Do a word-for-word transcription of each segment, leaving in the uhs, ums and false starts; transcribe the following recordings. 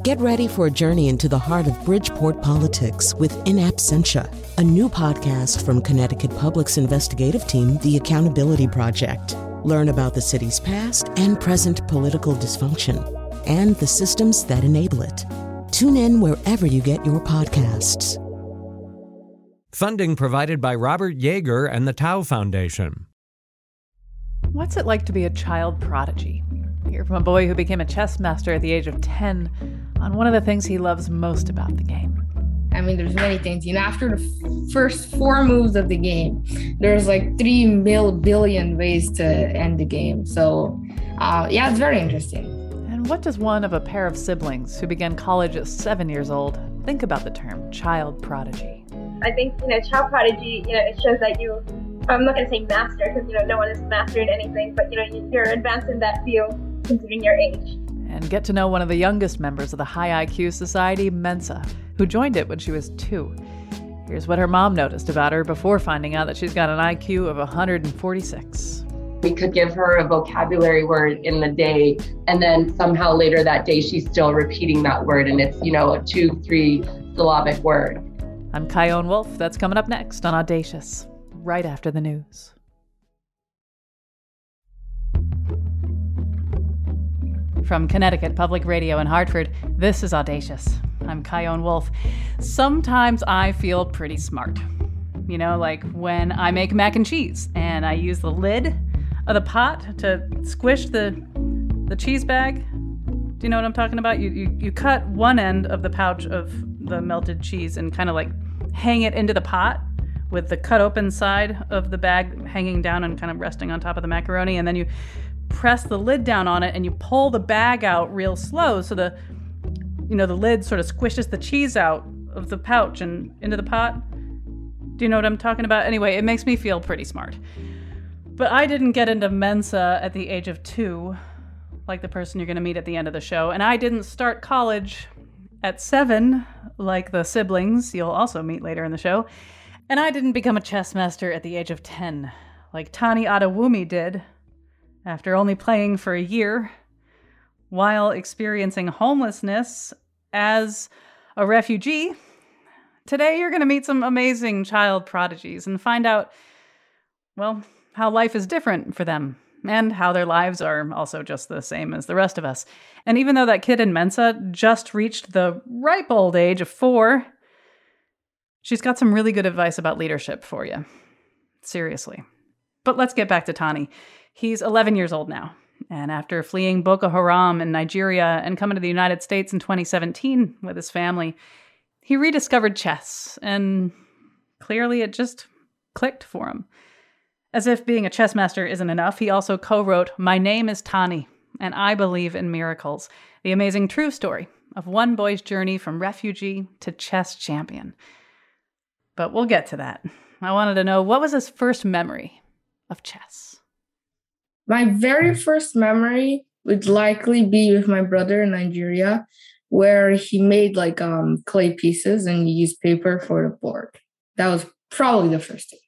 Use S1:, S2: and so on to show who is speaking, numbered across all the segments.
S1: Get ready for a journey into the heart of Bridgeport politics with In Absentia, a new podcast from Connecticut Public's investigative team, The Accountability Project. Learn about the city's past and present political dysfunction and the systems that enable it. Tune in wherever you get your podcasts.
S2: Funding provided by Robert Yeager and the Tao Foundation.
S3: What's it like to be a child prodigy? Hear from a boy who became a chess master at the age of ten on one of the things he loves most about the game.
S4: I mean, there's many things. You know, after the f- first four moves of the game, there's like three mil billion ways to end the game. So, uh, yeah, it's very interesting.
S3: And what does one of a pair of siblings who began college at seven years old think about the term child prodigy?
S5: I think, you know, child prodigy, you know, it shows that you, I'm not going to say master, because, you know, no one is master in anything, but, you know, you're advanced in that field considering your age.
S3: And get to know one of the youngest members of the High I Q Society, Mensa, who joined it when she was two. Here's what her mom noticed about her before finding out that she's got an I Q of one hundred forty-six.
S6: We could give her a vocabulary word in the day, and then somehow later that day she's still repeating that word, and it's, you know, a two, three syllabic word.
S3: I'm Kyone Wolf. That's coming up next on Audacious, right after the news. From Connecticut Public Radio in Hartford, this is Audacious. I'm Kyone Wolf. Sometimes I feel pretty smart. You know, like when I make mac and cheese and I use the lid of the pot to squish the the cheese bag. Do you know what I'm talking about? You, you, you cut one end of the pouch of the melted cheese and kind of like hang it into the pot with the cut open side of the bag hanging down and kind of resting on top of the macaroni. And then you press the lid down on it and you pull the bag out real slow so the, you know, the lid sort of squishes the cheese out of the pouch and into the pot. Do you know what I'm talking about? Anyway, it makes me feel pretty smart. But I didn't get into Mensa at the age of two, like the person you're going to meet at the end of the show. And I didn't start college at seven, like the siblings you'll also meet later in the show. And I didn't become a chess master at the age of ten, like Tani Adewumi did, after only playing for a year, while experiencing homelessness as a refugee. Today, you're going to meet some amazing child prodigies and find out, well, how life is different for them and how their lives are also just the same as the rest of us. And even though that kid in Mensa just reached the ripe old age of four, she's got some really good advice about leadership for you. Seriously. But let's get back to Tani. He's eleven years old now. And after fleeing Boko Haram in Nigeria and coming to the United States in twenty seventeen with his family, he rediscovered chess. And clearly it just clicked for him. As if being a chess master isn't enough, he also co-wrote My Name is Tani, and I Believe in Miracles, the amazing true story of one boy's journey from refugee to chess champion. But we'll get to that. I wanted to know, what was his first memory of chess?
S4: My very first memory would likely be with my brother in Nigeria, where he made like um, clay pieces and used paper for the board. That was probably the first thing.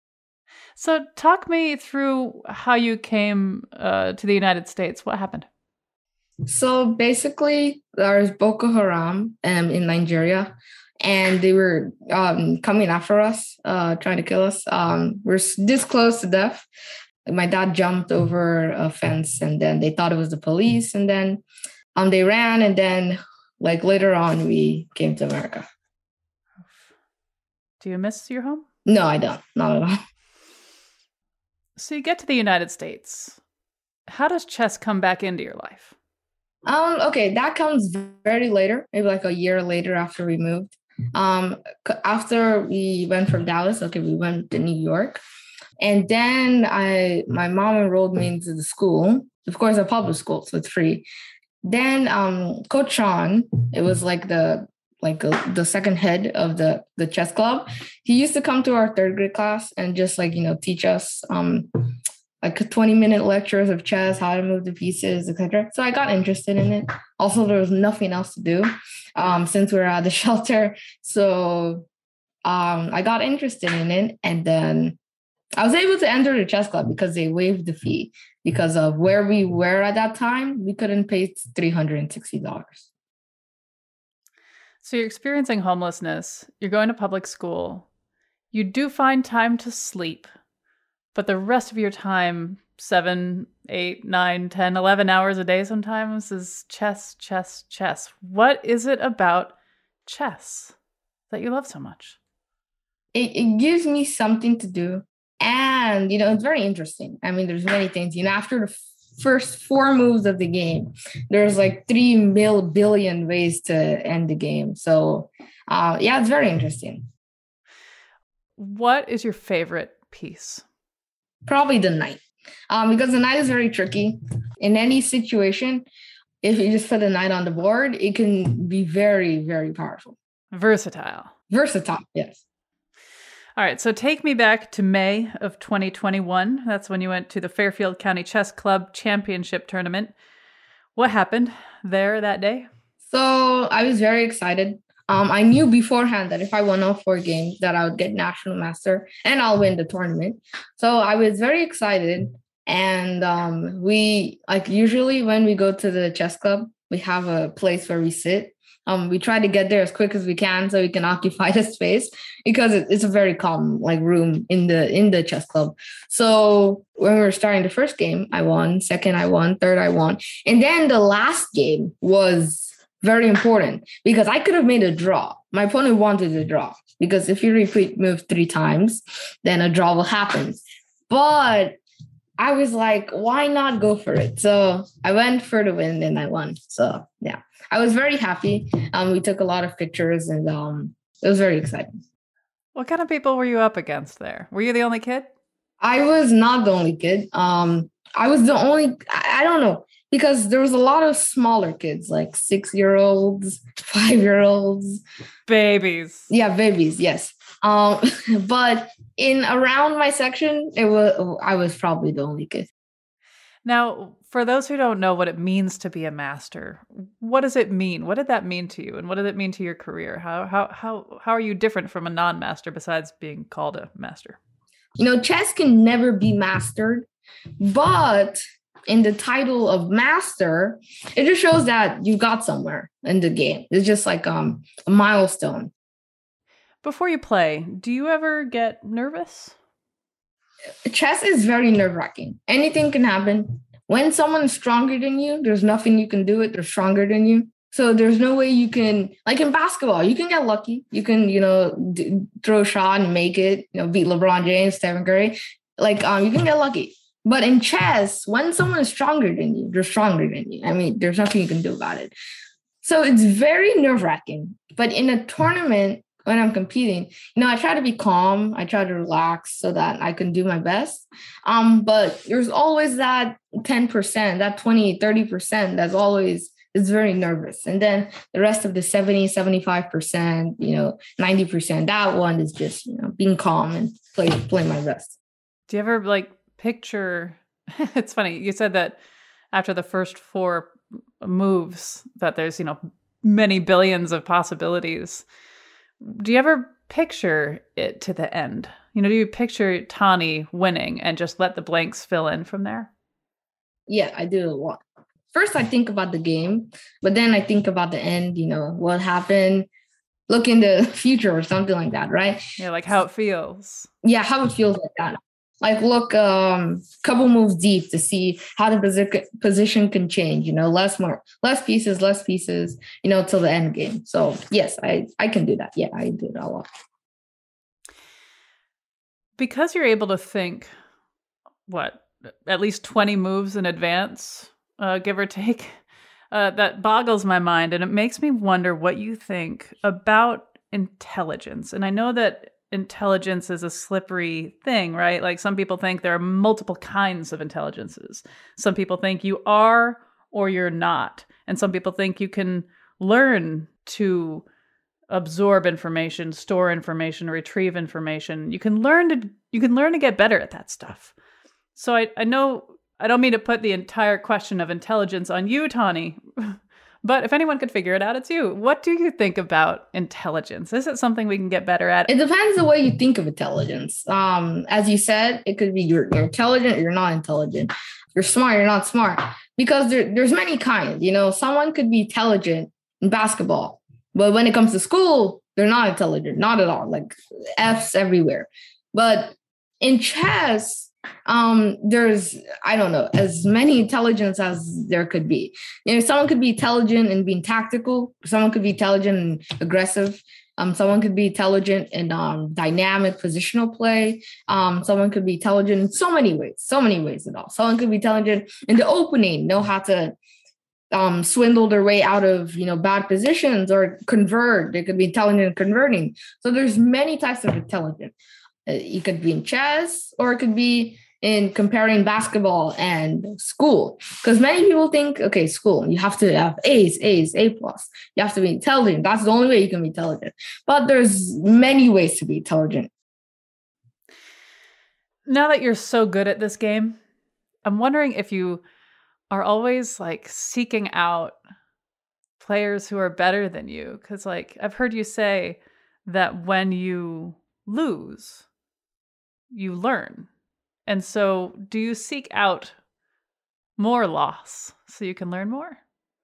S3: So talk me through how you came uh, to the United States. What happened?
S4: So basically, there's Boko Haram um, in Nigeria, and they were um, coming after us, uh, trying to kill us. Um, we're this close to death. My dad jumped over a fence, and then they thought it was the police, and then um, they ran, and then like later on, we came to America.
S3: Do you miss your home?
S4: No, I don't. Not at all.
S3: So you get to the United States. How does chess come back into your life?
S4: Um, okay, that comes very later, maybe like a year later after we moved. Um, after we went from Dallas, okay, we went to New York. And then I, my mom enrolled me into the school, of course, a public school, so it's free. Then um, Coach Sean, it was like the like a, the second head of the, the chess club. He used to come to our third grade class and just like, you know, teach us um, like twenty minute lectures of chess, how to move the pieces, et cetera. So I got interested in it. Also, there was nothing else to do um, since we were at the shelter. So um, I got interested in it. And then I was able to enter the chess club because they waived the fee because of where we were at that time. We couldn't pay three hundred sixty dollars.
S3: So you're experiencing homelessness, you're going to public school, you do find time to sleep, but the rest of your time, seven, eight, nine, ten, eleven hours a day sometimes, is chess, chess, chess. What is it about chess that you love so much?
S4: It, it gives me something to do. And, you know, it's very interesting. I mean, there's many things. You know, after the first four moves of the game, there's like three mil billion ways to end the game. So uh, yeah, it's very interesting.
S3: What is your favorite piece?
S4: Probably the knight, um, because the knight is very tricky. In any situation, if you just put a knight on the board, it can be very, very powerful.
S3: Versatile.
S4: Versatile, yes.
S3: All right, so take me back to May of twenty twenty-one. That's when you went to the Fairfield County Chess Club Championship Tournament. What happened there that day?
S4: So I was very excited. Um, I knew beforehand that if I won all four games, that I would get National Master and I'll win the tournament. So I was very excited. And um, we, like usually when we go to the chess club, we have a place where we sit. Um, we try to get there as quick as we can so we can occupy the space because it, it's a very calm like room in the in the chess club. So when we were starting the first game, I won. Second, I won. Third, I won. And then the last game was very important because I could have made a draw. My opponent wanted a draw because if you repeat move three times, then a draw will happen. But I was like, why not go for it? So I went for the win and I won. So yeah, I was very happy. Um, we took a lot of pictures and um, it was very exciting.
S3: What kind of people were you up against there? Were you the only kid?
S4: I was not the only kid. Um, I was the only, I, I don't know, because there was a lot of smaller kids, like six-year-olds, five-year-olds.
S3: Babies.
S4: Yeah, babies, yes. Um, but in around my section, it was I was probably the only kid.
S3: Now, for those who don't know what it means to be a master, what does it mean? What did that mean to you? And what did it mean to your career? How how how how are you different from a non-master besides being called a master?
S4: You know, chess can never be mastered, but in the title of master, it just shows that you got somewhere in the game. It's just like um, a milestone.
S3: Before you play, do you ever get nervous?
S4: Chess is very nerve-wracking. Anything can happen. When someone is stronger than you, there's nothing you can do it. They're stronger than you. So there's no way you can, like in basketball, you can get lucky. You can, you know, d- throw a shot and make it, you know, beat LeBron James, Stephen Curry. Like um, you can get lucky. But in chess, when someone is stronger than you, they're stronger than you. I mean, there's nothing you can do about it. So it's very nerve-wracking. But in a tournament, when I'm competing, you know, I try to be calm. I try to relax so that I can do my best. Um, but there's always that ten percent, that twenty, thirty percent that's always is very nervous. And then the rest of the seventy, seventy-five percent, you know, ninety percent, that one is just, you know, being calm and play, play my best.
S3: Do you ever like picture, it's funny, you said that after the first four moves that there's, you know, many billions of possibilities. Do you ever picture it to the end? You know, do you picture Tani winning and just let the blanks fill in from there?
S4: Yeah, I do a lot. First, I think about the game, but then I think about the end, you know, what happened, look in the future or something like that, right?
S3: Yeah, like how it feels.
S4: Yeah, how it feels like that. Like look a um, couple moves deep to see how the posi- position can change, you know, less more, less pieces, less pieces, you know, till the end game. So yes, I, I can do that. Yeah, I do that a lot. Because
S3: you're able to think, what, at least twenty moves in advance, uh, give or take, uh, that boggles my mind. And it makes me wonder what you think about intelligence. And I know that intelligence is a slippery thing, right? Like some people think there are multiple kinds of intelligences. Some people think you are or you're not. And some people think you can learn to absorb information, store information, retrieve information. You can learn to you can learn to get better at that stuff. So I, I know I don't mean to put the entire question of intelligence on you, Tani, but if anyone could figure it out, it's you. What do you think about intelligence? Is it something we can get better at?
S4: It depends the way you think of intelligence. Um, as you said, it could be you're, you're intelligent or you're not intelligent. You're smart, you're not smart. Because there, there's many kinds. You know, someone could be intelligent in basketball, But when it comes to school, they're not intelligent, not at all, like F's everywhere. But in chess, um, there's, I don't know, as many intelligence as there could be. You know, someone could be intelligent in being tactical. Someone could be intelligent and aggressive. Um, someone could be intelligent in um, dynamic positional play. Um, someone could be intelligent in so many ways, so many ways at all. Someone could be intelligent in the opening, know how to um, swindle their way out of, you know, bad positions or convert. They could be intelligent in converting. So there's many types of intelligence. Uh, it could be in chess, or it could be in comparing basketball and school. Because many people think, okay, school, you have to have A's, A's, A plus. You have to be intelligent. That's the only way you can be intelligent. But there's many ways to be intelligent.
S3: Now that you're so good at this game, I'm wondering if you are always like seeking out players who are better than you. Because like I've heard you say that when you lose, you learn. And so do you seek out more loss so you can learn more?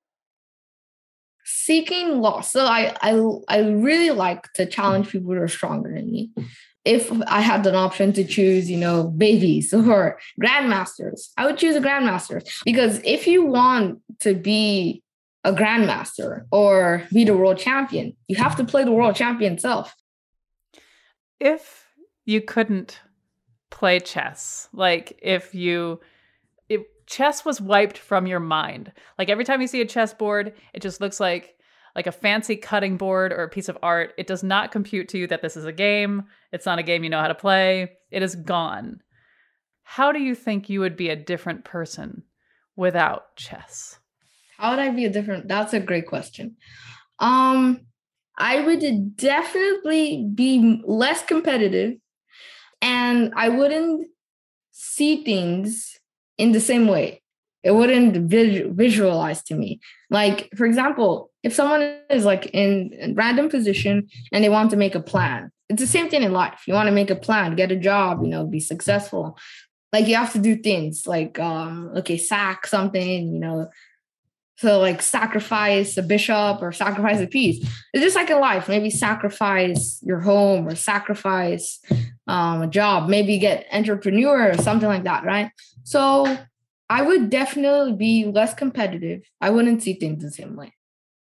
S4: Seeking loss. So I, I, I really like to challenge people who are stronger than me. If I had an option to choose, you know, babies or grandmasters, I would choose a grandmaster. Because if you want to be a grandmaster or be the world champion, you have to play the world champion itself.
S3: If you couldn't play chess, like if you if chess was wiped from your mind, like every time you see a chessboard, it just looks like like a fancy cutting board or a piece of art. It does not compute to you that this is a game. It's not a game you know how to play. It is gone. How do you think you would be a different person without chess?
S4: How would I be a different? That's a great question. Um, I would definitely be less competitive, and I wouldn't see things in the same way. It wouldn't vis- visualize to me. Like, for example, if someone is like in a random position and they want to make a plan, it's the same thing in life. You want to make a plan, get a job, you know, be successful. Like you have to do things like, um, okay, sack something, you know, so like sacrifice a bishop or sacrifice a piece. It's just like in life, maybe sacrifice your home or sacrifice um, a job, maybe get entrepreneur or something like that, right? So I would definitely be less competitive. I wouldn't see things the same way.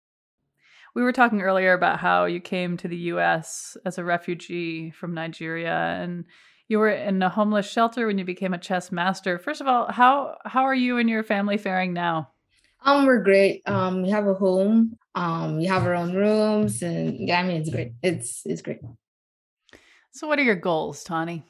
S3: We were talking earlier about how you came to the U S as a refugee from Nigeria, and you were in a homeless shelter when you became a chess master. First of all, how how are you and your family faring now?
S4: Um, we're great. Um, we have a home. Um, we have our own rooms, and yeah, I mean, it's great. It's it's great.
S3: So, what are your goals, Tani?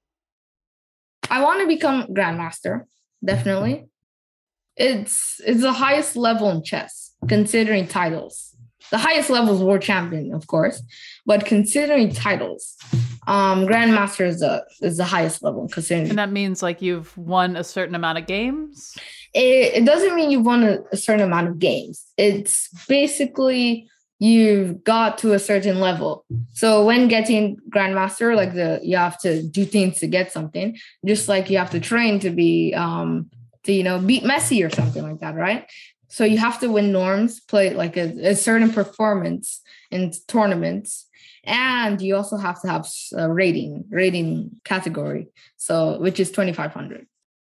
S4: I want to become grandmaster. Definitely, it's it's the highest level in chess, considering titles. The highest level is world champion, of course, but considering titles, um, grandmaster is the is the highest level. Considering,
S3: and that means like you've won a certain amount of games.
S4: It, it doesn't mean you've won a, a certain amount of games. It's basically you've got to a certain level. So when getting grandmaster, like the you have to do things to get something, just like you have to train to be um to you know beat Messi or something like that, right? So you have to win norms, play like a, a certain performance in tournaments, and you also have to have a rating rating category, so which is twenty-five hundred.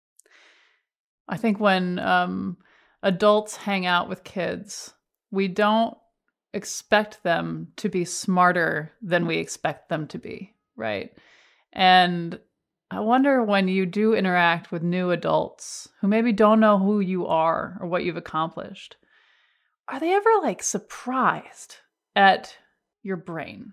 S3: I think when um, adults hang out with kids, we don't expect them to be smarter than we expect them to be, right? And I wonder when you do interact with new adults who maybe don't know who you are or what you've accomplished, are they ever like surprised at your brain?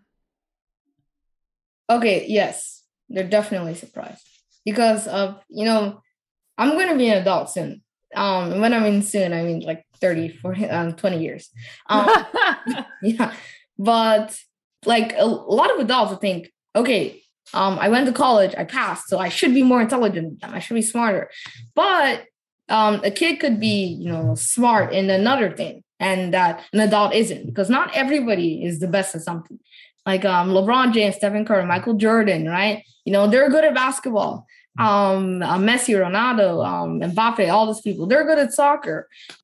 S4: Okay, yes, they're definitely surprised because of, you know, I'm going to be an adult soon. Um, and when I mean soon, I mean like thirty, forty, um, twenty years. Um, yeah. But like a, a lot of adults will think, okay, um, I went to college, I passed, so I should be more intelligent than them. I should be smarter. But um, a kid could be, you know, smart in another thing, and that an adult isn't, because not everybody is the best at something. Like um, LeBron James, Stephen Curry, Michael Jordan, right? You know, they're good at basketball. Um, uh, Messi, Ronaldo, um, Mbappe, all these people, they're good at soccer.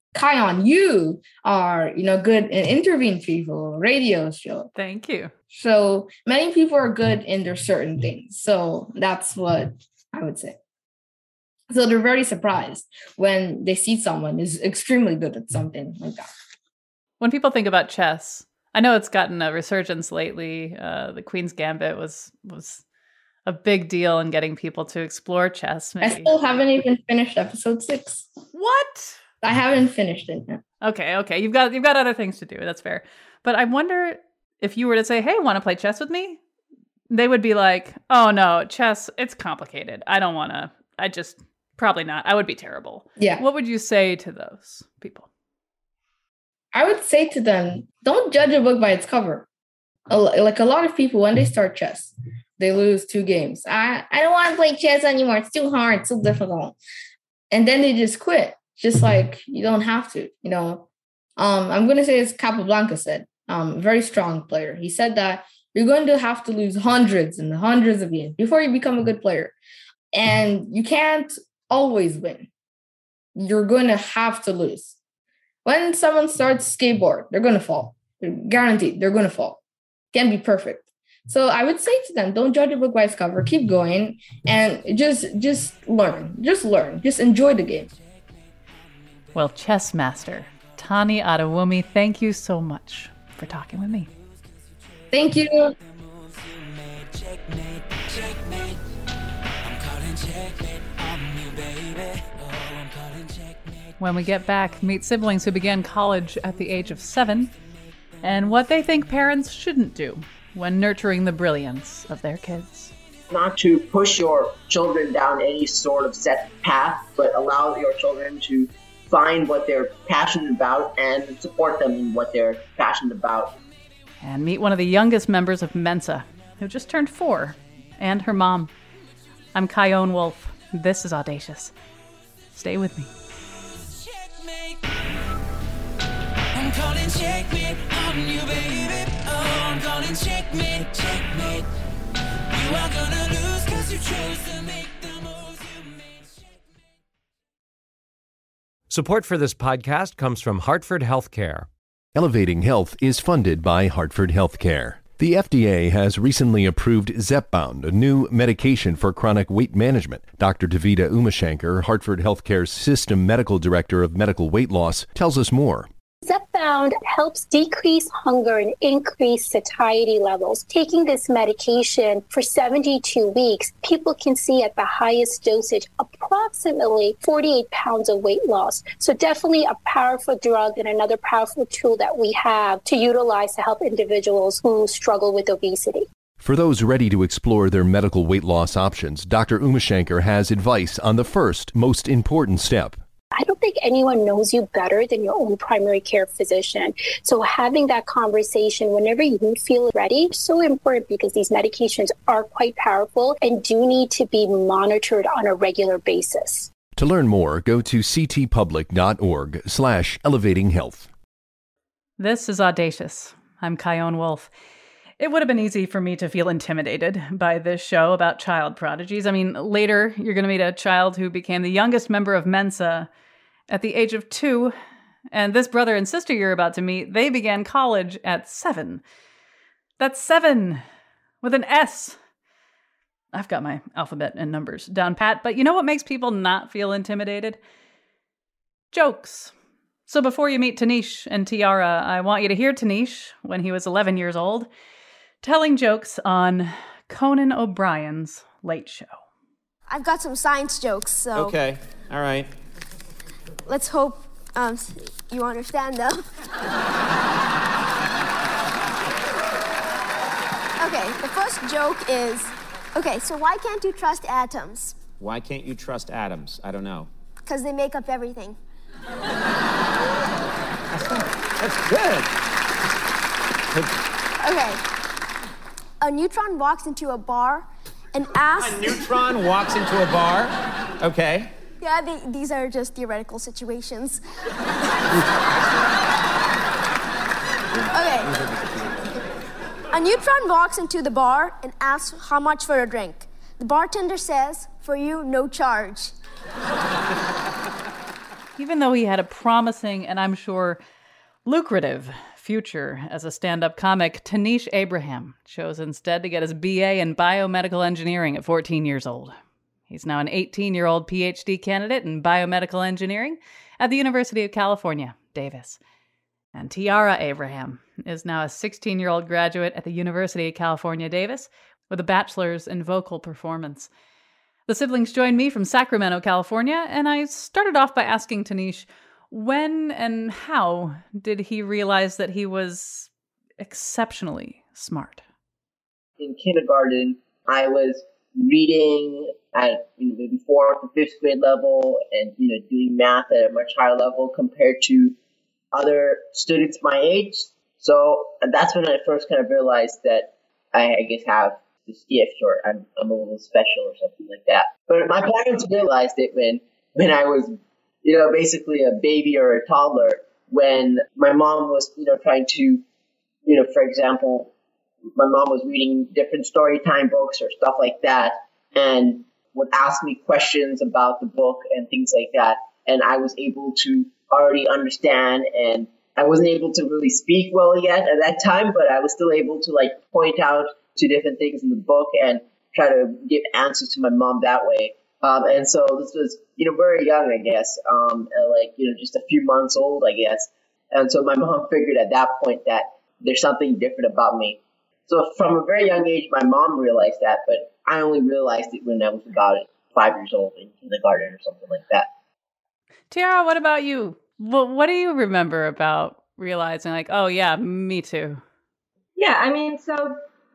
S4: Kion, you are, you know, good in interviewing people, radio show.
S3: Thank you.
S4: So many people are good in their certain things. So that's what I would say. So they're very surprised when they see someone is extremely good at something like that.
S3: When people think about chess, I know it's gotten a resurgence lately. Uh, the Queen's Gambit was was a big deal in getting people to explore chess. Maybe.
S4: I still haven't even finished episode six.
S3: What?
S4: I haven't finished it yet.
S3: Okay, okay. You've got you've got other things to do. That's fair. But I wonder if you were to say, hey, want to play chess with me? They would be like, oh no, chess, it's complicated. I don't want to. I just, probably not. I would be terrible.
S4: Yeah.
S3: What would you say to those people?
S4: I would say to them, don't judge a book by its cover. Like a lot of people, when they start chess, they lose two games. I, I don't want to play chess anymore. It's too hard, it's too difficult. And then they just quit. Just like, you don't have to, you know. Um, I'm going to say as Capablanca said, um, very strong player. He said that you're going to have to lose hundreds and hundreds of games before you become a good player. And you can't always win. You're going to have to lose. When someone starts skateboard, they're going to fall. They're guaranteed they're going to fall. Can't be perfect. So I would say to them, don't judge a book by its cover. Keep going and just just learn. Just learn. Just enjoy the game.
S3: Well, chess master Tani Adewumi, thank you so much for talking with me.
S4: Thank you.
S3: When we get back, meet siblings who began college at the age of seven and what they think parents shouldn't do when nurturing the brilliance of their kids.
S7: Not to push your children down any sort of set path, but allow your children to find what they're passionate about and support them in what they're passionate about.
S3: And meet one of the youngest members of Mensa, who just turned four, and her mom. I'm Kion Wolf. This is Audacious. Stay with me.
S8: I'm calling checkmate on you, baby. Oh, I'm calling checkmate, checkmate. You are gonna lose cause you chose to make the moves you made.
S2: Support for this podcast comes from Hartford Healthcare.
S9: Elevating Health is funded by Hartford Healthcare. The F D A has recently approved Zepbound, a new medication for chronic weight management. Doctor Davida Umashankar, Hartford Healthcare's System Medical Director of Medical Weight Loss, tells us more.
S10: Zepbound helps decrease hunger and increase satiety levels. Taking this medication for seventy-two weeks, people can see at the highest dosage approximately forty-eight pounds of weight loss. So definitely a powerful drug and another powerful tool that we have to utilize to help individuals who struggle with obesity.
S9: For those ready to explore their medical weight loss options, Doctor Umashankar has advice on the first, most important step.
S10: I don't think anyone knows you better than your own primary care physician. So having that conversation whenever you feel ready is so important because these medications are quite powerful and do need to be monitored on a regular basis.
S9: To learn more, go to ctpublic.org slash elevating health.
S3: This is Audacious. I'm Kion Wolf. It would have been easy for me to feel intimidated by this show about child prodigies. I mean, later you're going to meet a child who became the youngest member of Mensa at the age of two. And this brother and sister you're about to meet, they began college at seven. That's seven with an S. I've got my alphabet and numbers down pat, but you know what makes people not feel intimidated? Jokes. So before you meet Tanish and Tiara, I want you to hear Tanish when he was eleven years old, telling jokes on Conan O'Brien's Late Show.
S11: I've got some science jokes, so...
S12: Okay, all right.
S11: Let's hope um, you understand them. Okay, the first joke is... Okay, so why can't you trust atoms?
S12: Why can't you trust atoms? I don't know.
S11: Because they make up everything.
S12: That's good.
S11: Okay. A neutron walks into a bar and asks...
S12: A neutron walks into a bar? Okay.
S11: Yeah, they, these are just theoretical situations. Okay. A neutron walks into the bar and asks how much for a drink. The bartender says, for you, no charge.
S3: Even though he had a promising and I'm sure lucrative future as a stand-up comic, Tanish Abraham chose instead to get his B A in biomedical engineering at fourteen years old. He's now an eighteen-year-old P H D candidate in biomedical engineering at the University of California, Davis. And Tiara Abraham is now a sixteen-year-old graduate at the University of California, Davis, with a bachelor's in vocal performance. The siblings joined me from Sacramento, California, and I started off by asking Tanish, when and how did he realize that he was exceptionally smart?
S7: In kindergarten, I was reading at you know, maybe fourth or fifth grade level and you know doing math at a much higher level compared to other students my age. So that's when I first kind of realized that I, I guess, have this gift, or I'm, I'm a little special or something like that. But my parents realized it when, when I was, you know, basically a baby or a toddler, when my mom was, you know, trying to, you know, for example, my mom was reading different story time books or stuff like that, and would ask me questions about the book and things like that. And I was able to already understand, and I wasn't able to really speak well yet at that time, but I was still able to like point out to different things in the book and try to give answers to my mom that way. Um, and so this was, you know, very young, I guess, um, like, you know, just a few months old, I guess. And so my mom figured at that point that there's something different about me. So from a very young age, my mom realized that, but I only realized it when I was about five years old in kindergarten or something like that.
S3: Tiara, what about you? Well, what do you remember about realizing like, oh yeah, me too?
S5: Yeah, I mean, so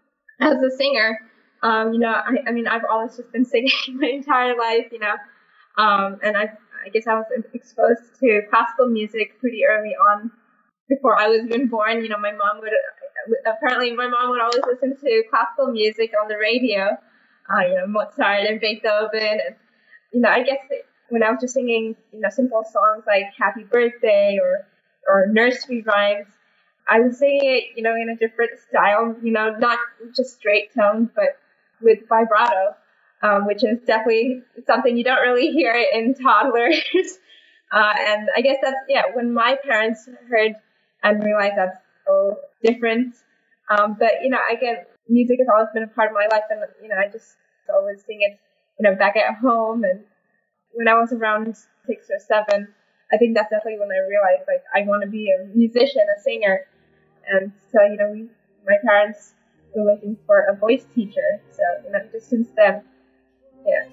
S5: as a singer, um, you know, I, I mean, I've always just been singing my entire life, you know, um, and I, I guess I was exposed to classical music pretty early on. Before I was even born, you know, my mom would, apparently my mom would always listen to classical music on the radio, uh, you know, Mozart and Beethoven, and, you know, I guess when I was just singing, you know, simple songs like Happy Birthday or, or nursery rhymes, I was singing it, you know, in a different style, you know, not just straight tones, but with vibrato, um, which is definitely something you don't really hear in toddlers. uh, and I guess that's, yeah, when my parents heard and realized that's so different. Um, but, you know, again, music has always been a part of my life, and, you know, I just always sing it, you know, back at home. And when I was around six or seven, I think that's definitely when I realized, like, I want to be a musician, a singer. And so, you know, we, my parents were looking for a voice teacher. So, you know, just since then, yeah.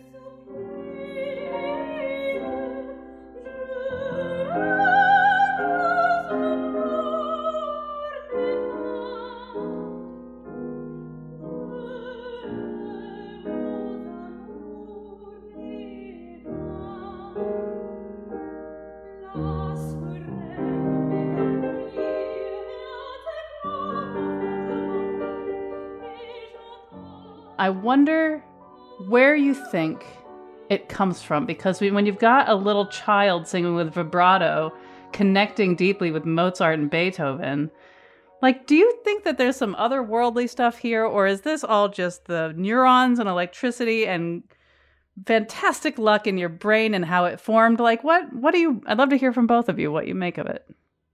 S3: I wonder where you think it comes from, because we, when you've got a little child singing with vibrato, connecting deeply with Mozart and Beethoven, like, do you think that there's some otherworldly stuff here, or is this all just the neurons and electricity and fantastic luck in your brain and how it formed? Like, what, what do you, I'd love to hear from both of you what you make of it.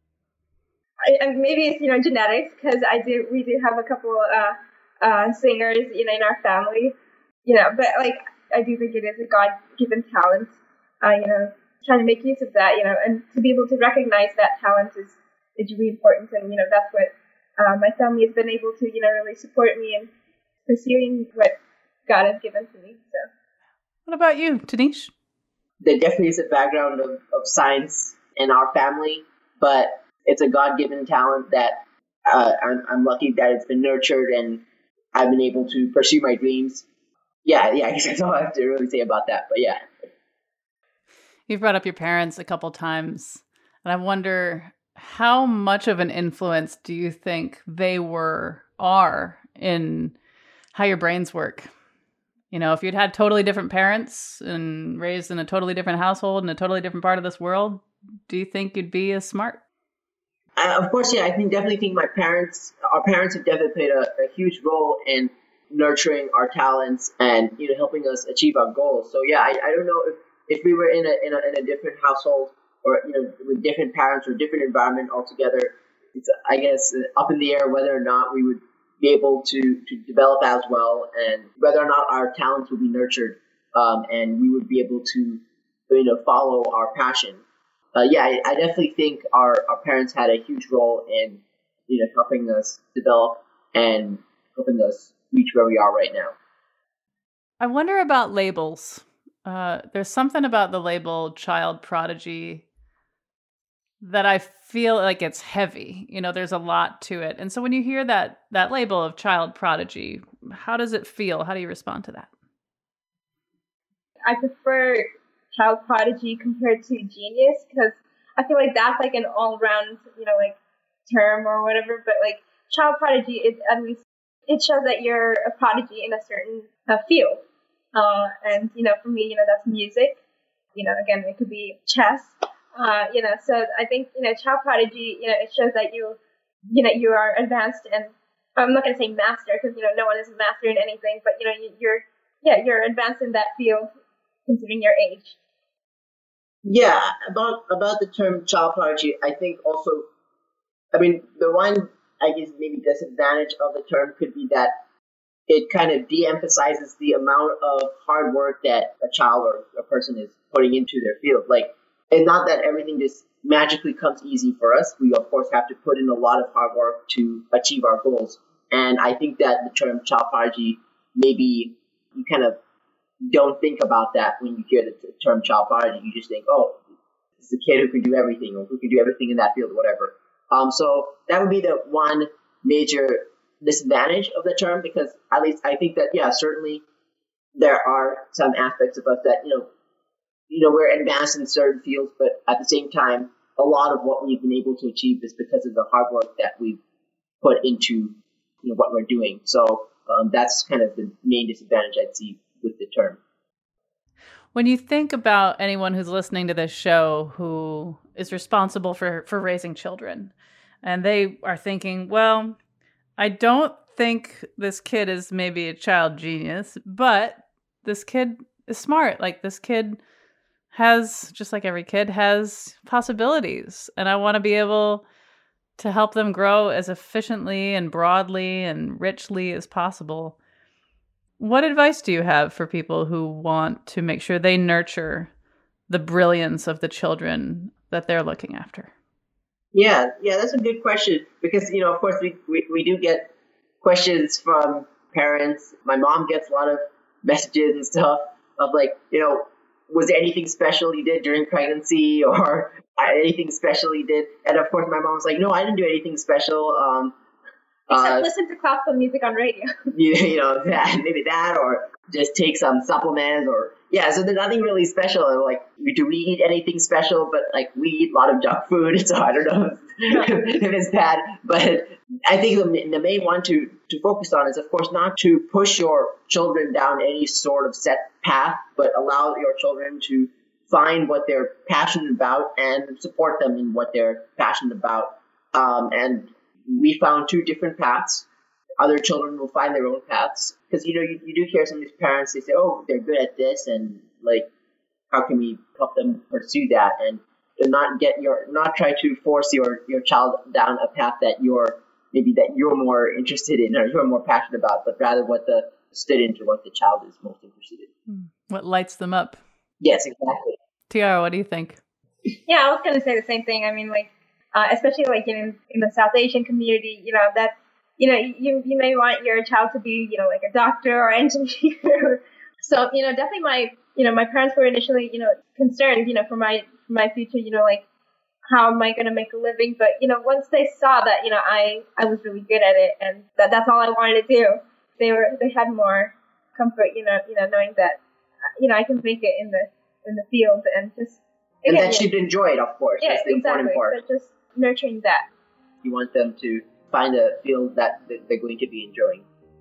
S5: I, I, maybe it's, you know, genetics, because I do, we do have a couple, uh, uh, singers, you know, in our family, you know, but like, I do think it is a God-given talent, uh, you know, trying to make use of that, you know, and to be able to recognize that talent is, is really important. And, you know, that's what, uh, my family has been able to, you know, really support me in pursuing what God has given to me. So.
S3: What about you, Tanish?
S7: There definitely is a background of, of science in our family, but it's a God-given talent that uh, I'm, I'm lucky that it's been nurtured and I've been able to pursue my dreams. Yeah, yeah, I guess that's all I have to really say about that, but yeah.
S3: You've brought up your parents a couple times, and I wonder how much of an influence do you think they were, are, in how your brains work? You know, if you'd had totally different parents and raised in a totally different household in a totally different part of this world, do you think you'd be as smart?
S7: Uh, of course, yeah, I think definitely think my parents, our parents have definitely played a, a huge role in nurturing our talents and, you know, helping us achieve our goals. So yeah, I, I don't know if, if we were in a, in a in a different household or you know, with different parents or different environment altogether, it's, I guess, up in the air whether or not we would be able to, to develop as well, and whether or not our talents would be nurtured, um, and we would be able to, you know, follow our passion. Uh, yeah, I, I definitely think our, our parents had a huge role in, you know, helping us develop and helping us reach where we are right now.
S3: I wonder about labels. Uh, there's something about the label child prodigy that I feel like it's heavy. You know, there's a lot to it. And so when you hear that that label of child prodigy, how does it feel? How do you respond to that?
S5: I prefer child prodigy compared to genius because I feel like that's like an all-round, you know, like term or whatever. But like child prodigy, it at least it shows that you're a prodigy in a certain uh, field. Uh, and you know, for me, you know, that's music. You know, again, it could be chess. Uh, you know, so I think, you know, child prodigy, you know, it shows that you, you know, you are advanced, and I'm not going to say master because, you know, no one is a master in anything, but, you know, you're, yeah, you're advanced in that field considering your age.
S7: Yeah, about, about the term child prodigy, I think also, I mean, the one, I guess, maybe disadvantage of the term could be that it kind of de-emphasizes the amount of hard work that a child or a person is putting into their field. Like, and not that everything just magically comes easy for us. We, of course, have to put in a lot of hard work to achieve our goals. And I think that the term child prodigy, maybe you kind of don't think about that when you hear the term child prodigy. You just think, oh, this is a kid who can do everything, or who can do everything in that field, or whatever. Um, so that would be the one major disadvantage of the term, because at least I think that, yeah, certainly there are some aspects of us that, you know, you know, we're advanced in certain fields, but at the same time, a lot of what we've been able to achieve is because of the hard work that we've put into, you know, what we're doing. So um, that's kind of the main disadvantage I'd see with the term.
S3: When you think about anyone who's listening to this show who is responsible for, for raising children, and they are thinking, well, I don't think this kid is maybe a child genius, but this kid is smart. Like, this kid has, just like every kid, has possibilities. And I want to be able to help them grow as efficiently and broadly and richly as possible. What advice do you have for people who want to make sure they nurture the brilliance of the children that they're looking after?
S7: Yeah, yeah, that's a good question, because, you know, of course, we, we, we do get questions from parents. My mom gets a lot of messages and stuff of like, you know, was there anything special you did during pregnancy, or anything special you did? And of course, my mom was like, no, I didn't do anything special. Um,
S5: Except
S7: uh,
S5: listen to classical music on radio.
S7: you, you know, that, maybe that, or just take some supplements, or yeah. So there's nothing really special. And like, do we eat anything special? But like, we eat a lot of junk food, so I don't know if, if it's bad. But I think the, the main one to to focus on is, of course, not to push your children down any sort of set path, but allow your children to find what they're passionate about and support them in what they're passionate about. Um, and we found two different paths. Other children will find their own paths, because, you know, you, you do hear some of these parents, they say, oh, they're good at this, and like, how can we help them pursue that? And not get your, not try to force your, your child down a path that you're, maybe that you're more interested in, or you're more passionate about, but rather what the student or what the child is most interested in.
S3: What lights them up.
S7: Yes, exactly.
S3: Tiara, what do you think?
S5: Yeah, I was going to say the same thing. I mean, like, uh, especially like in, in the South Asian community, you know, that, you know, you, you may want your child to be, you know, like a doctor or engineer. So, you know, definitely my, you know, my parents were initially, you know, concerned, you know, for my, for my future, you know, like, how am I going to make a living? But, you know, once they saw that, you know, I, I was really good at it, and that that's all I wanted to do, they were, they had more comfort, you know, you know, knowing that, you know, I can make it in the, in the field, and just,
S7: again,
S5: and
S7: that
S5: yeah,
S7: you'd enjoy it, of course.
S5: Yeah,
S7: That's the
S5: exactly.
S7: important part.
S5: So just nurturing that.
S7: You want them to find a field that they're going to be enjoying.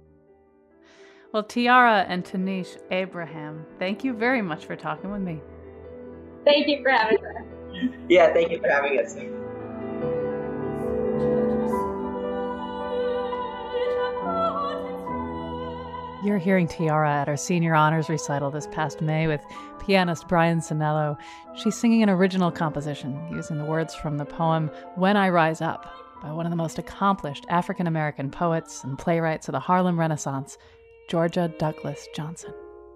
S3: Well, Tiara and Tanish Abraham, thank you very much for talking with me.
S5: Thank you for having us.
S7: Yeah, thank you for having us.
S3: You're hearing Tiara at our senior honors recital this past May with pianist Brian Sinello. She's singing an original composition using the words from the poem When I Rise Up by one of the most accomplished African-American poets and playwrights of the Harlem Renaissance, Georgia Douglas Johnson.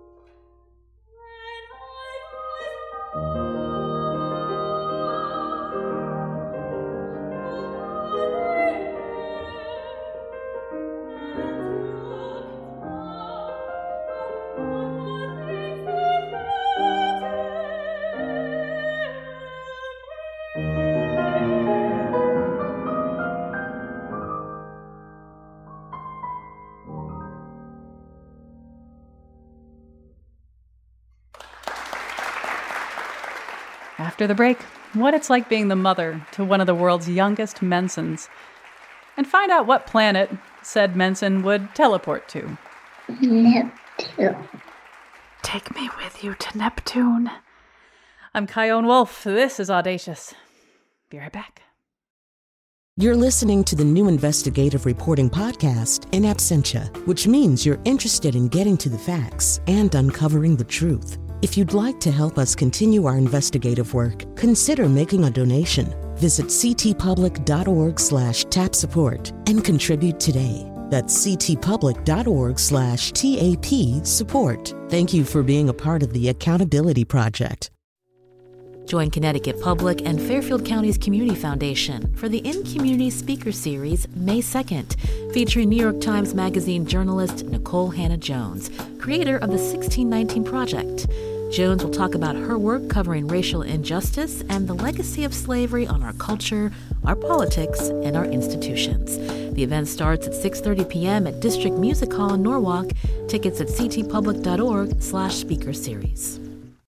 S3: After the break, what it's like being the mother to one of the world's youngest Mensons, and find out what planet said Menson would teleport to.
S10: Neptune.
S3: Take me with you to Neptune. I'm Kyone Wolf. This is Audacious. Be right back.
S1: You're listening to the new investigative reporting podcast, In Absentia, which means you're interested in getting to the facts and uncovering the truth. If you'd like to help us continue our investigative work, consider making a donation. Visit ctpublic.org slash tap support and contribute today. That's ctpublic.org slash TAP support. Thank you for being a part of the Accountability Project.
S13: Join Connecticut Public and Fairfield County's Community Foundation for the In Community Speaker Series May second, featuring New York Times Magazine journalist Nicole Hannah-Jones, creator of the sixteen nineteen Project. Jones will talk about her work covering racial injustice and the legacy of slavery on our culture, our politics, and our institutions. The event starts at six thirty p.m. at District Music Hall in Norwalk. Tickets at ctpublic.org slash speaker series.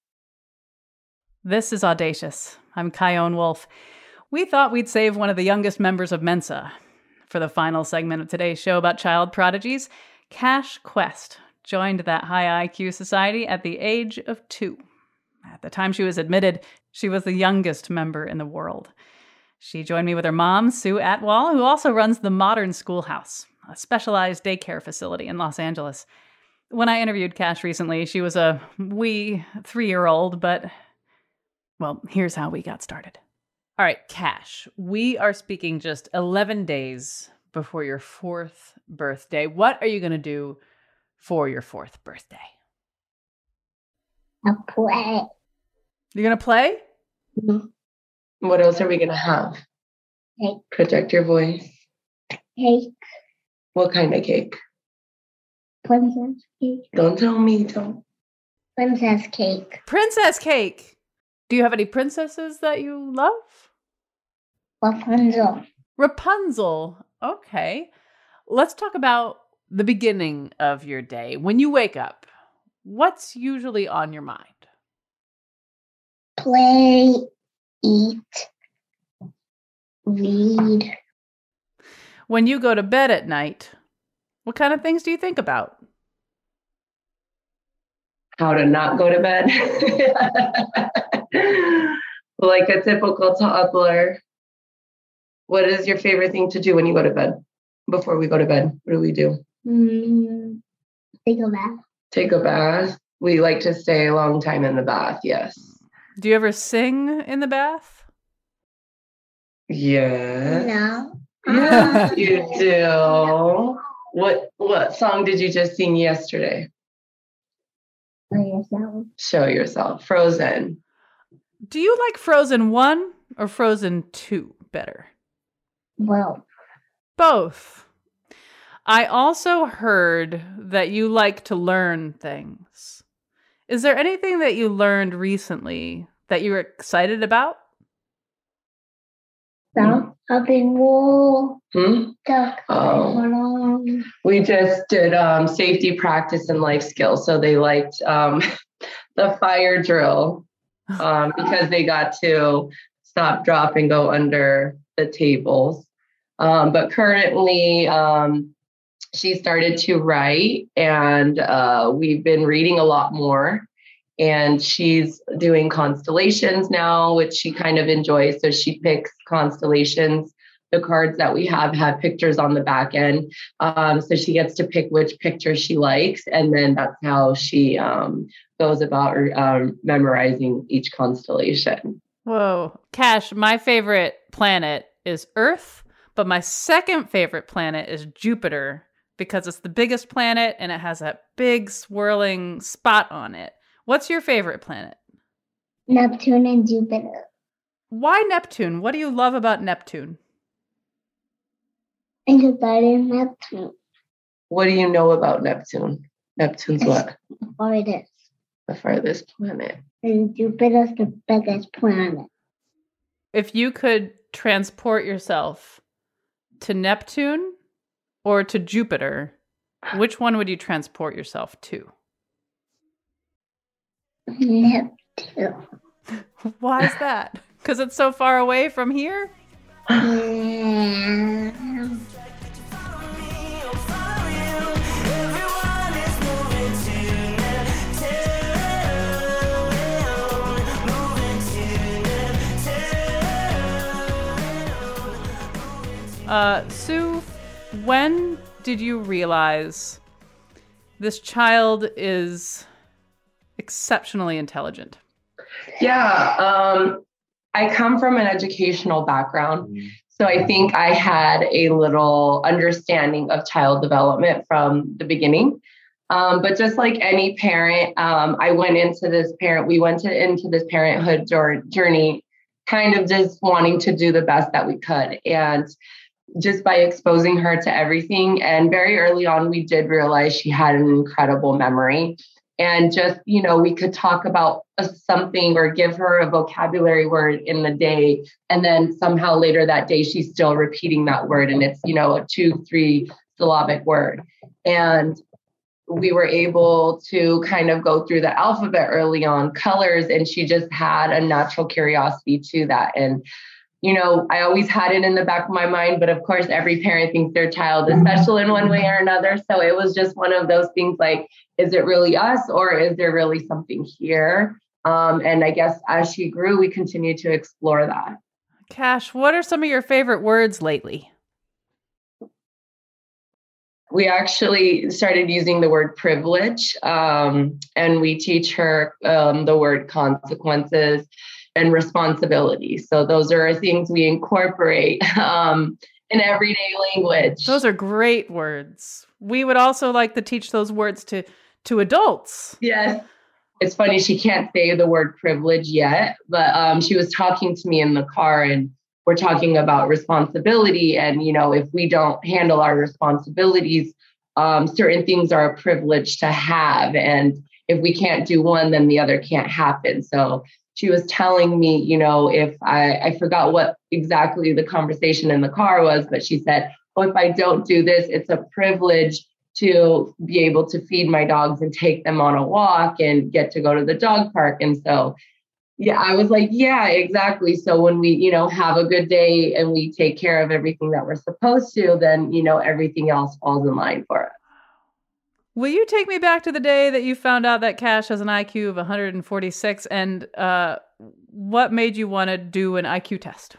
S3: This is Audacious. I'm Kyone Wolf. We thought we'd save one of the youngest members of Mensa for the final segment of today's show about child prodigies. Cash Quest joined that high I Q society at the age of two. At the time she was admitted, she was the youngest member in the world. She joined me with her mom, Sue Atwall, who also runs the Modern Schoolhouse, a specialized daycare facility in Los Angeles. When I interviewed Cash recently, she was a wee three-year-old, but, well, here's how we got started. All right, Cash, we are speaking just eleven days before your fourth birthday. What are you going to do for your fourth birthday?
S10: I'll play.
S3: You're going to play?
S10: Mm-hmm.
S6: What else are we going to have?
S10: Cake.
S6: Project your voice.
S10: Cake.
S6: What kind of cake?
S10: Princess cake.
S6: Don't tell me. Don't.
S10: Princess cake.
S3: Princess cake. Do you have any princesses that you love?
S10: Rapunzel.
S3: Rapunzel. Okay. Let's talk about the beginning of your day. When you wake up, what's usually on your mind?
S10: Play, eat, read.
S3: When you go to bed at night, what kind of things do you think about?
S6: How to not go to bed. Like a typical toddler. What is your favorite thing to do when you go to bed? Before we go to bed, what do we do?
S10: Mm, take a bath.
S6: Take a bath. We like to stay a long time in the bath, yes.
S3: Do you ever sing in the bath?
S6: Yes.
S10: No.
S6: Yes, you do. What what song did you just sing yesterday?
S10: Show yourself.
S6: Show yourself. Frozen.
S3: Do you like Frozen one or Frozen two better?
S10: Well,
S3: both. I also heard that you like to learn things. Is there anything that you learned recently that you were excited about?
S10: Stop hopping wall.
S6: Hmm?
S10: Duck.
S6: Oh. We just did um, safety practice and life skills. So they liked um, the fire drill um, because they got to stop, drop, and go under the tables. Um, but currently, um, she started to write, and uh, we've been reading a lot more. And she's doing constellations now, which she kind of enjoys. So she picks constellations the cards that we have have pictures on the back end. Um, so she gets to pick which picture she likes. And then that's how she um, goes about um, memorizing each constellation.
S3: Whoa. Cash, my favorite planet is Earth, but my second favorite planet is Jupiter because it's the biggest planet and it has that big swirling spot on it. What's your favorite planet?
S14: Neptune and Jupiter.
S3: Why Neptune? What do you love about Neptune?
S14: Because I am Neptune.
S6: What do you know about Neptune? Neptune's what?
S14: The farthest.
S6: The farthest planet.
S14: And Jupiter's the biggest planet.
S3: If you could transport yourself to Neptune or to Jupiter, which one would you transport yourself to?
S14: Neptune.
S3: Why is that? Because it's so far away from here?
S14: Mm.
S3: Uh, Sue, when did you realize this child is exceptionally intelligent?
S6: Yeah, um, I come from an educational background. So I think I had a little understanding of child development from the beginning. Um, but just like any parent, um, I went into this parent, we went to, into this parenthood journey, kind of just wanting to do the best that we could. And just by exposing her to everything. And very early on, we did realize she had an incredible memory. And just, you know, we could talk about a, something or give her a vocabulary word in the day. And then somehow later that day, she's still repeating that word. And it's, you know, a two, three syllabic word. And we were able to kind of go through the alphabet early on, colors, and she just had a natural curiosity to that. And you know, I always had it in the back of my mind, but of course, every parent thinks their child is special in one way or another. So it was just one of those things like, is it really us or is there really something here? Um, and I guess as she grew, we continued to explore that.
S3: Cash, what are some of your favorite words lately?
S6: We actually started using the word privilege, um, and we teach her um, the word consequences and responsibility. So those are things we incorporate um, in everyday language.
S3: Those are great words. We would also like to teach those words to, to adults.
S6: Yes. It's funny, she can't say the word privilege yet, but um, she was talking to me in the car and we're talking about responsibility. And, you know, if we don't handle our responsibilities, um, certain things are a privilege to have. And if we can't do one, then the other can't happen. So she was telling me, you know, if I, I forgot what exactly the conversation in the car was, but she said, oh, if I don't do this, it's a privilege to be able to feed my dogs and take them on a walk and get to go to the dog park. And so, yeah, I was like, yeah, exactly. So when we, you know, have a good day and we take care of everything that we're supposed to, then, you know, everything else falls in line for us.
S3: Will you take me back to the day that you found out that Cash has an I Q of one hundred forty-six and uh, what made you want to do an I Q test?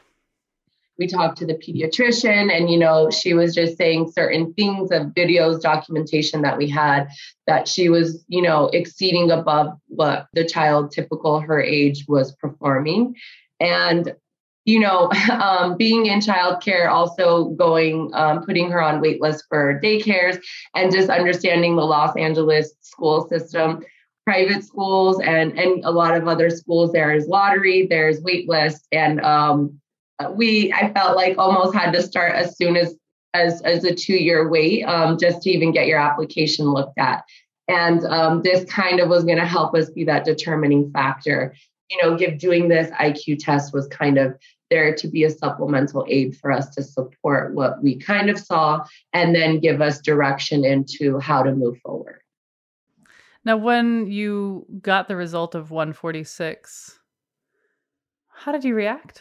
S6: We talked to the pediatrician and, you know, she was just saying certain things of videos, documentation that we had that she was, you know, exceeding above what the child typical her age was performing. And you know, um, being in childcare, also going, um, putting her on wait lists for daycares and just understanding the Los Angeles school system, private schools and, and a lot of other schools, there is lottery, there's wait lists. And um, we, I felt like almost had to start as soon as, as, as a two-year wait um, just to even get your application looked at. And um, this kind of was going to help us be that determining factor. You know, give doing this I Q test was kind of there to be a supplemental aid for us to support what we kind of saw and then give us direction into how to move forward.
S3: Now, when you got the result of one forty-six, how did you react?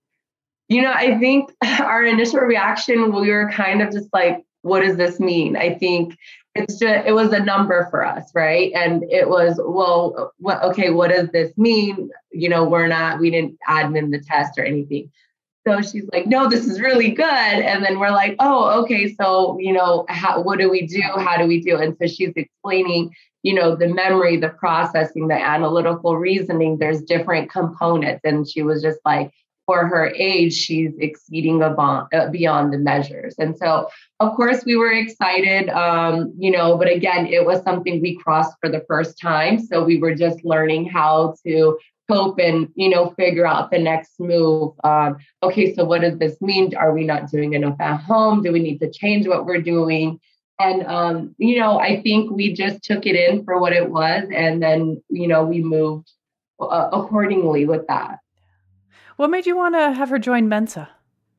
S6: You know, I think our initial reaction, we were kind of just like, what does this mean? I think it's just, it was a number for us, right? And it was, well, what, okay, what does this mean? You know, we're not, we didn't admin the test or anything. So she's like, no, this is really good. And then we're like, oh, okay. So, you know, how, what do we do? How do we do? And so she's explaining, you know, the memory, the processing, the analytical reasoning, there's different components. And she was just like, for her age, she's exceeding above, uh, beyond the measures. And so, of course, we were excited, um, you know, but again, it was something we crossed for the first time. So we were just learning how to cope and, you know, figure out the next move. Um, okay, so what does this mean? Are we not doing enough at home? Do we need to change what we're doing? And, um, you know, I think we just took it in for what it was. And then, you know, we moved uh, accordingly with that.
S3: What made you want to have her join Mensa?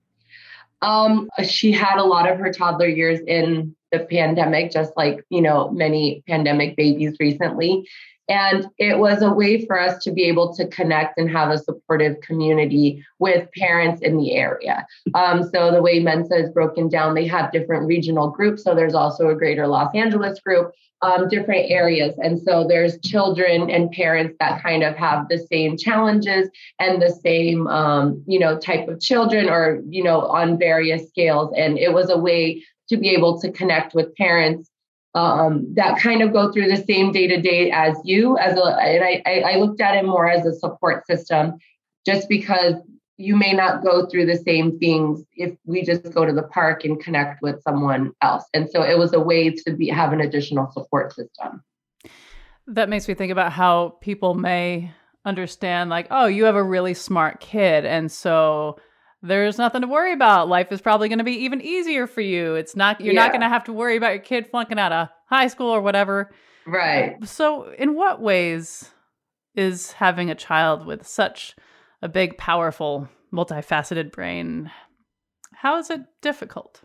S6: Um, she had a lot of her toddler years in the pandemic, just like, you know, many pandemic babies recently. And it was a way for us to be able to connect and have a supportive community with parents in the area. Um, so the way Mensa is broken down, they have different regional groups. So there's also a greater Los Angeles group, um, different areas. And so there's children and parents that kind of have the same challenges and the same, um, you know, type of children or, you know, on various scales. And it was a way to be able to connect with parents um, that kind of go through the same day-to-day as you, as a, and I, I looked at it more as a support system, just because you may not go through the same things if we just go to the park and connect with someone else. And so it was a way to be, have an additional support system.
S3: That makes me think about how people may understand like, oh, you have a really smart kid. And so there's nothing to worry about. Life is probably going to be even easier for you. It's not, you're yeah. not going to have to worry about your kid flunking out of high school or whatever.
S6: Right.
S3: So in what ways is having a child with such a big, powerful, multifaceted brain, how is it difficult?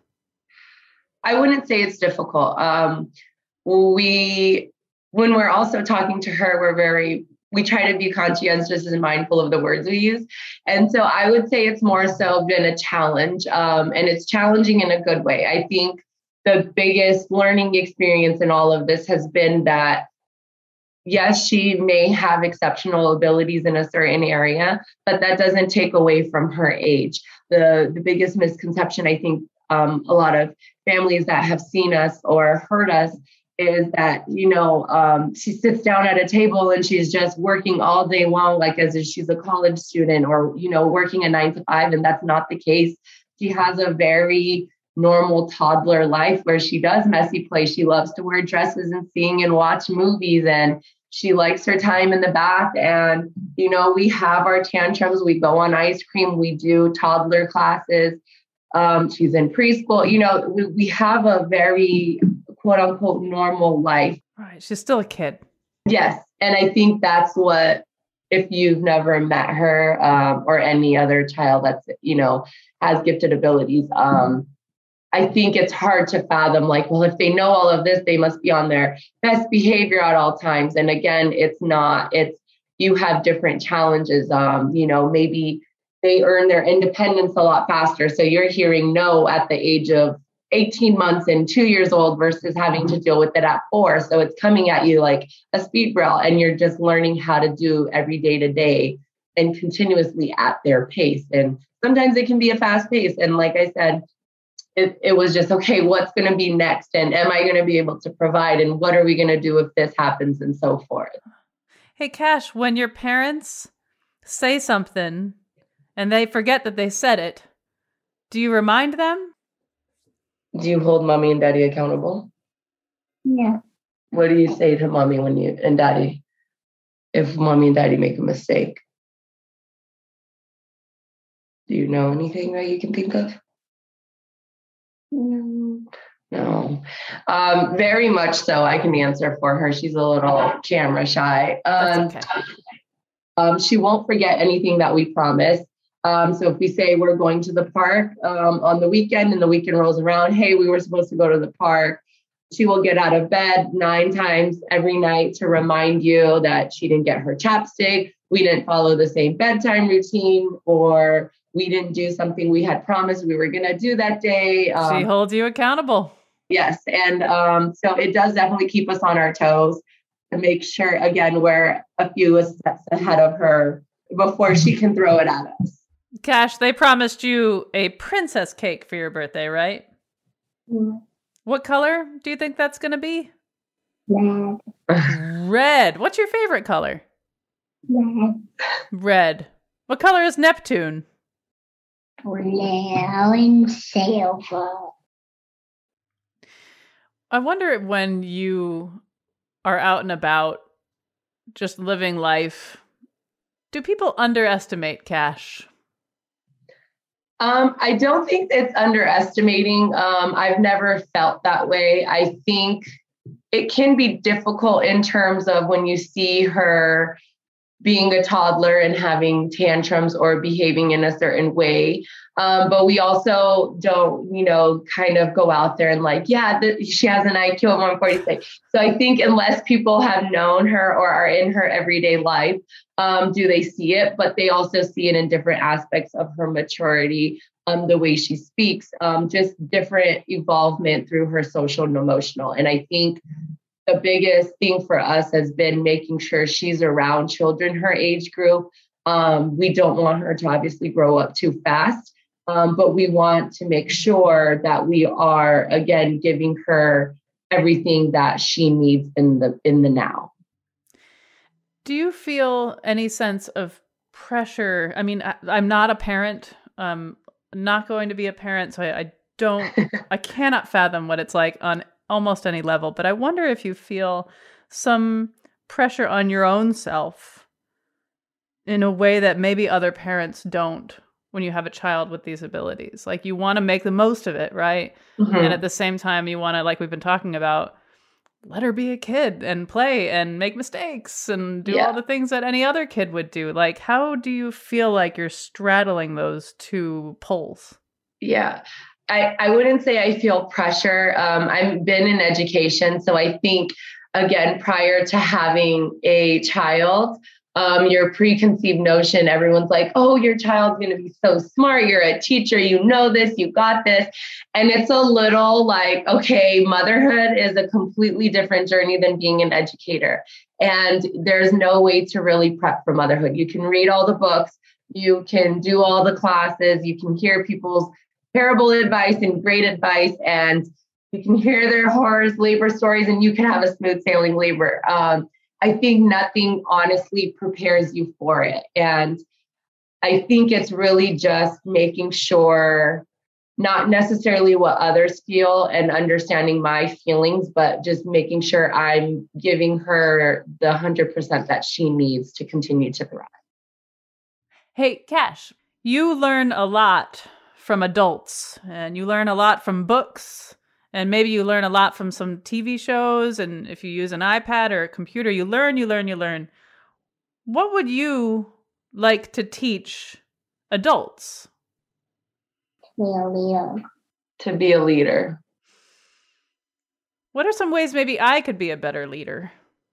S6: I wouldn't say it's difficult. Um, we, when we're also talking to her, we're very, we try to be conscientious and mindful of the words we use. And so I would say it's more so been a challenge, um, and it's challenging in a good way. I think the biggest learning experience in all of this has been that, yes, she may have exceptional abilities in a certain area, but that doesn't take away from her age. The, the biggest misconception, I think, um, a lot of families that have seen us or heard us is that, you know, um, she sits down at a table and she's just working all day long, like as if she's a college student or, you know, working a nine to five. And that's not the case. She has a very normal toddler life where she does messy play. She loves to wear dresses and sing and watch movies, and she likes her time in the bath. And, you know, we have our tantrums. We go on ice cream. We do toddler classes. Um, she's in preschool. You know, we, we have a very quote unquote normal life.
S3: Right. She's still a kid.
S6: Yes. And I think that's what, if you've never met her um, or any other child that's, you know, has gifted abilities, um, I think it's hard to fathom, like, well, if they know all of this, they must be on their best behavior at all times. And again, it's not, it's, you have different challenges. Um, you know, maybe they earn their independence a lot faster. So you're hearing no at the age of eighteen months and two years old versus having to deal with it at four. So it's coming at you like a speed braille, and you're just learning how to do every day to day and continuously at their pace. And sometimes it can be a fast pace. And like I said, It, it was just, okay, what's going to be next? And am I going to be able to provide? And what are we going to do if this happens and so forth?
S3: Hey, Cash, when your parents say something and they forget that they said it, do you remind them?
S6: Do you hold mommy and daddy accountable?
S14: Yeah.
S6: What do you say to mommy when you and daddy, if mommy and daddy make a mistake? Do you know anything that you can think of?
S14: No.
S6: No. Um, very much so. I can answer for her. She's a little camera shy. Um,
S3: That's okay.
S6: um, she won't forget anything that we promise. Um, so if we say we're going to the park um, on the weekend and the weekend rolls around, hey, we were supposed to go to the park, she will get out of bed nine times every night to remind you that she didn't get her chapstick, we didn't follow the same bedtime routine, or we didn't do something we had promised we were going to do that day. Um,
S3: she holds you accountable.
S6: Yes. And um, so it does definitely keep us on our toes to make sure, again, we're a few steps ahead of her before she can throw it at us.
S3: Cash, they promised you a princess cake for your birthday, right?
S14: Yeah.
S3: What color do you think that's going to be?
S14: Red.
S3: Red. What's your favorite color?
S14: Red.
S3: Red. What color is Neptune?
S14: Blue and silver.
S3: I wonder when you are out and about, just living life, do people underestimate Cash?
S6: Um, I don't think it's underestimating. Um, I've never felt that way. I think it can be difficult in terms of when you see her being a toddler and having tantrums or behaving in a certain way. Um, but we also don't, you know, kind of go out there and like, yeah, th- she has an I Q of one forty-six. So I think unless people have known her or are in her everyday life, um, do they see it? But they also see it in different aspects of her maturity, um, the way she speaks, um, just different evolvement through her social and emotional. And I think the biggest thing for us has been making sure she's around children her age group. Um, we don't want her to obviously grow up too fast, um, but we want to make sure that we are, again, giving her everything that she needs in the in the now.
S3: Do you feel any sense of pressure? I mean, I, I'm not a parent. I'm not going to be a parent, so I, I don't, I cannot fathom what it's like on almost any level. But I wonder if you feel some pressure on your own self in a way that maybe other parents don't when you have a child with these abilities. Like you want to make the most of it, right? Mm-hmm. And at the same time, you want to, like we've been talking about, let her be a kid and play and make mistakes and do yeah. all the things that any other kid would do. Like, how do you feel like you're straddling those two poles?
S6: Yeah, I, I wouldn't say I feel pressure. Um, I've been in education. So I think, again, prior to having a child, um, your preconceived notion, everyone's like, oh, your child's going to be so smart. You're a teacher. You know this. You got this. And it's a little like, okay, motherhood is a completely different journey than being an educator. And there's no way to really prep for motherhood. You can read all the books. You can do all the classes. You can hear people's terrible advice and great advice. And you can hear their horrors, labor stories, and you can have a smooth sailing labor. Um, I think nothing honestly prepares you for it. And I think it's really just making sure, not necessarily what others feel and understanding my feelings, but just making sure I'm giving her the one hundred percent that she needs to continue to thrive.
S3: Hey, Cash, you learn a lot from adults and you learn a lot from books. And maybe you learn a lot from some T V shows. And if you use an iPad or a computer, you learn, you learn, you learn. What would you like to teach adults?
S14: To be a leader.
S6: To be a leader.
S3: What are some ways maybe I could be a better leader?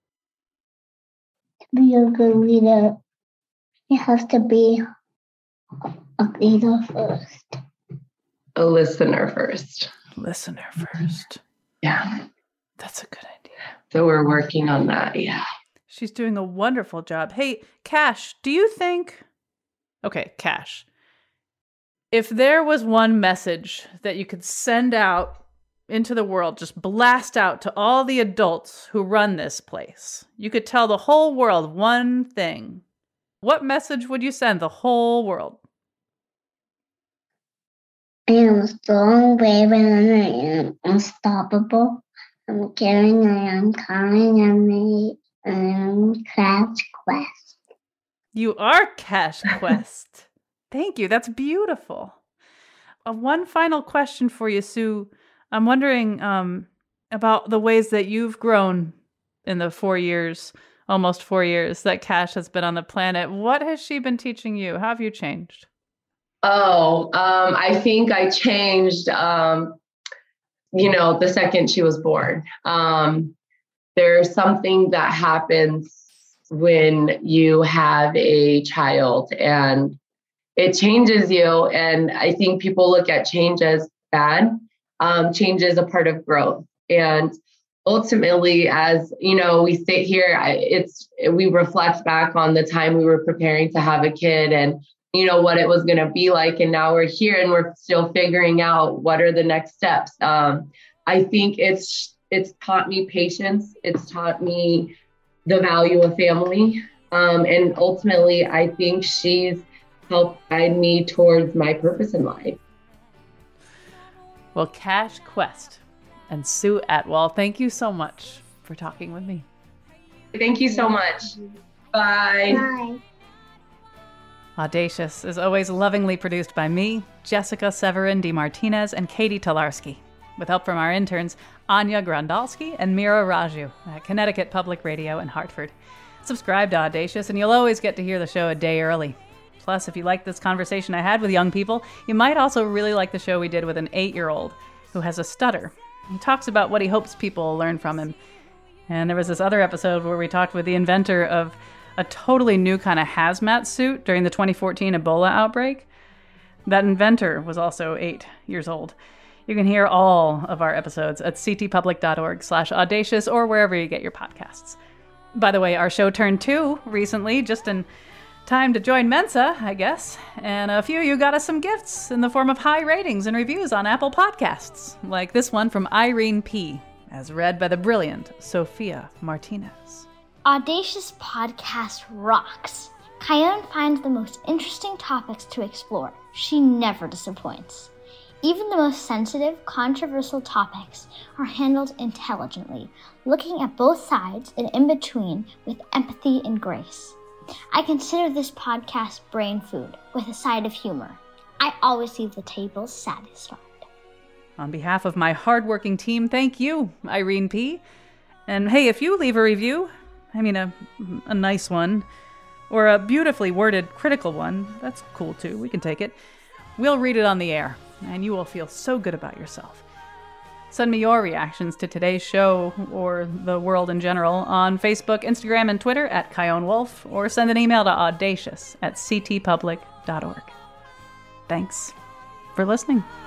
S14: To be a good leader, you have to be a leader first.
S6: A listener first.
S3: Listener first.
S6: Yeah.
S3: That's a good idea.
S6: So we're working on that. Yeah.
S3: She's doing a wonderful job. Hey, Cash, do you think... Okay, Cash. If there was one message that you could send out into the world, just blast out to all the adults who run this place, you could tell the whole world one thing. What message would you send the whole world?
S14: I am strong, brave, and I am unstoppable. I'm caring, I am kind, and I am Cash Quest.
S3: You are Cash Quest. Thank you. That's beautiful. Uh, one final question for you, Sue. I'm wondering um, about the ways that you've grown in the four years, almost four years that Cash has been on the planet. What has she been teaching you? How have you changed?
S6: Oh, um, I think I changed, um, you know, the second she was born. Um, there's something that happens when you have a child and it changes you. And I think people look at change as bad. Um, change is a part of growth. And ultimately, as you know, we sit here, I, it's we reflect back on the time we were preparing to have a kid and you know, what it was going to be like. And now we're here and we're still figuring out what are the next steps. Um, I think it's, it's taught me patience. It's taught me the value of family. Um, and ultimately, I think she's helped guide me towards my purpose in life.
S3: Well, Cash Quest and Sue Atwell, thank you so much for talking with me.
S6: Thank you so much. Bye.
S14: Bye.
S3: Audacious is always lovingly produced by me, Jessica Severin DeMartinez, and Katie Tolarski, with help from our interns, Anya Grandalski and Mira Raju at Connecticut Public Radio in Hartford. Subscribe to Audacious and you'll always get to hear the show a day early. Plus, if you like this conversation I had with young people, you might also really like the show we did with an eight-year-old who has a stutter. He talks about what he hopes people will learn from him. And there was this other episode where we talked with the inventor of a totally new kind of hazmat suit during the twenty fourteen Ebola outbreak. That inventor was also eight years old. You can hear all of our episodes at ctpublic.org slash audacious or wherever you get your podcasts. By the way, our show turned two recently, just in time to join Mensa, I guess. And a few of you got us some gifts in the form of high ratings and reviews on Apple Podcasts, like this one from Irene P., as read by the brilliant Sophia Martinez.
S15: Audacious Podcast rocks. Kion finds the most interesting topics to explore. She never disappoints. Even the most sensitive, controversial topics are handled intelligently, looking at both sides and in between with empathy and grace. I consider this podcast brain food with a side of humor. I always leave the table satisfied.
S3: On behalf of my hardworking team, thank you, Irene P. And hey, if you leave a review, I mean a, a nice one, or a beautifully worded critical one, that's cool too, we can take it. We'll read it on the air, and you will feel so good about yourself. Send me your reactions to today's show, or the world in general, on Facebook, Instagram, and Twitter at Kion Wolf, or send an email to audacious at ctpublic dot org. Thanks for listening.